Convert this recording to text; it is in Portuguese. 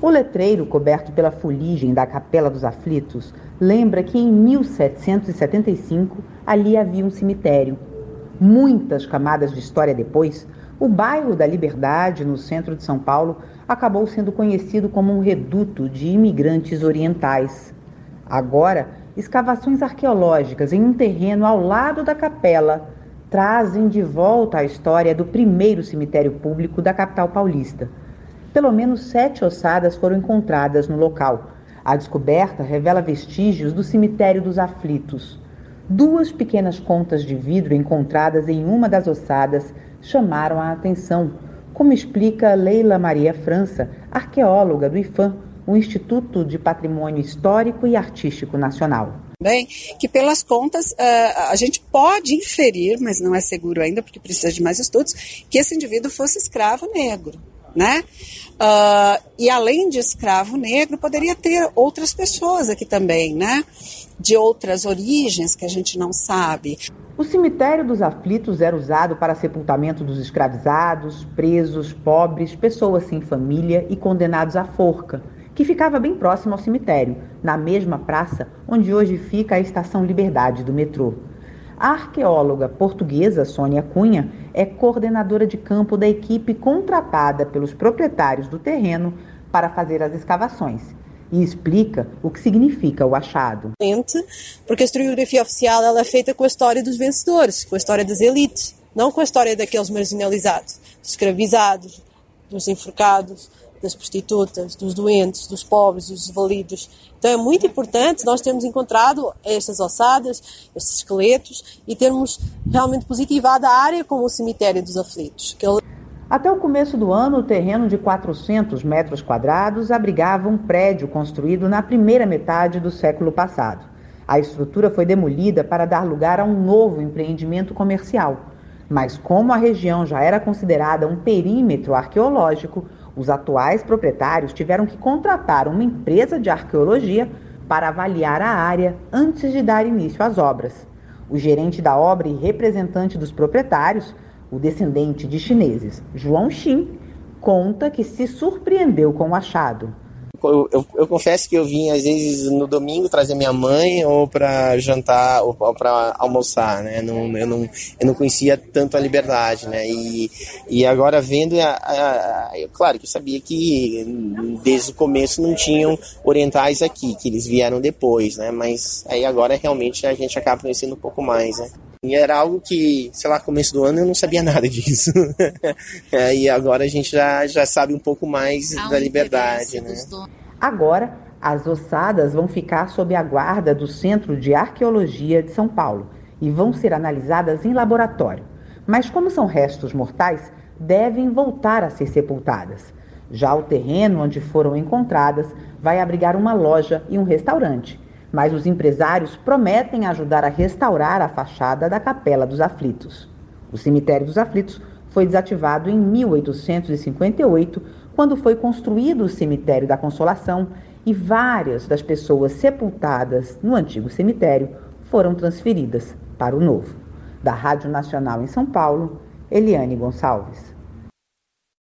O letreiro, coberto pela fuligem da Capela dos Aflitos, lembra que em 1775 ali havia um cemitério. Muitas camadas de história depois, o bairro da Liberdade, no centro de São Paulo, acabou sendo conhecido como um reduto de imigrantes orientais. Agora, escavações arqueológicas em um terreno ao lado da capela trazem de volta a história do primeiro cemitério público da capital paulista. Pelo menos 7 ossadas foram encontradas no local. A descoberta revela vestígios do cemitério dos Aflitos. 2 pequenas contas de vidro encontradas em uma das ossadas chamaram a atenção, como explica Leila Maria França, arqueóloga do IPHAN, o Instituto de Patrimônio Histórico e Artístico Nacional. Bem, que pelas contas a gente pode inferir, mas não é seguro ainda porque precisa de mais estudos, que esse indivíduo fosse escravo negro, né? E além de escravo negro, poderia ter outras pessoas aqui também, né? De outras origens que a gente não sabe. O cemitério dos Aflitos era usado para sepultamento dos escravizados, presos, pobres, pessoas sem família e condenados à forca, que ficava bem próximo ao cemitério, na mesma praça onde hoje fica a Estação Liberdade do metrô. A arqueóloga portuguesa Sônia Cunha é coordenadora de campo da equipe contratada pelos proprietários do terreno para fazer as escavações e explica o que significa o achado. Porque a historiografia oficial ela é feita com a história dos vencedores, com a história das elites, não com a história daqueles marginalizados, dos escravizados, dos enforcados, das prostitutas, dos doentes, dos pobres, dos desvalidos. Então é muito importante nós termos encontrado estas ossadas, estes esqueletos e termos realmente positivado a área como o cemitério dos Aflitos. Até o começo do ano, o terreno de 400 metros quadrados abrigava um prédio construído na primeira metade do século passado. A estrutura foi demolida para dar lugar a um novo empreendimento comercial. Mas como a região já era considerada um perímetro arqueológico, os atuais proprietários tiveram que contratar uma empresa de arqueologia para avaliar a área antes de dar início às obras. O gerente da obra e representante dos proprietários, o descendente de chineses, João Xin, conta que se surpreendeu com o achado. Eu confesso que eu vim, às vezes, no domingo trazer minha mãe ou para jantar ou para almoçar, né? Eu não conhecia tanto a Liberdade, né? E agora vendo, claro que eu sabia que desde o começo não tinham orientais aqui, que eles vieram depois, né? Mas aí agora realmente a gente acaba conhecendo um pouco mais, né? E era algo que, sei lá, começo do ano eu não sabia nada disso. E agora a gente já sabe um pouco mais da Liberdade, né? Agora, as ossadas vão ficar sob a guarda do Centro de Arqueologia de São Paulo e vão ser analisadas em laboratório. Mas como são restos mortais, devem voltar a ser sepultadas. Já o terreno onde foram encontradas vai abrigar uma loja e um restaurante. Mas os empresários prometem ajudar a restaurar a fachada da Capela dos Aflitos. O Cemitério dos Aflitos foi desativado em 1858, quando foi construído o Cemitério da Consolação e várias das pessoas sepultadas no antigo cemitério foram transferidas para o novo. Da Rádio Nacional em São Paulo, Eliane Gonçalves.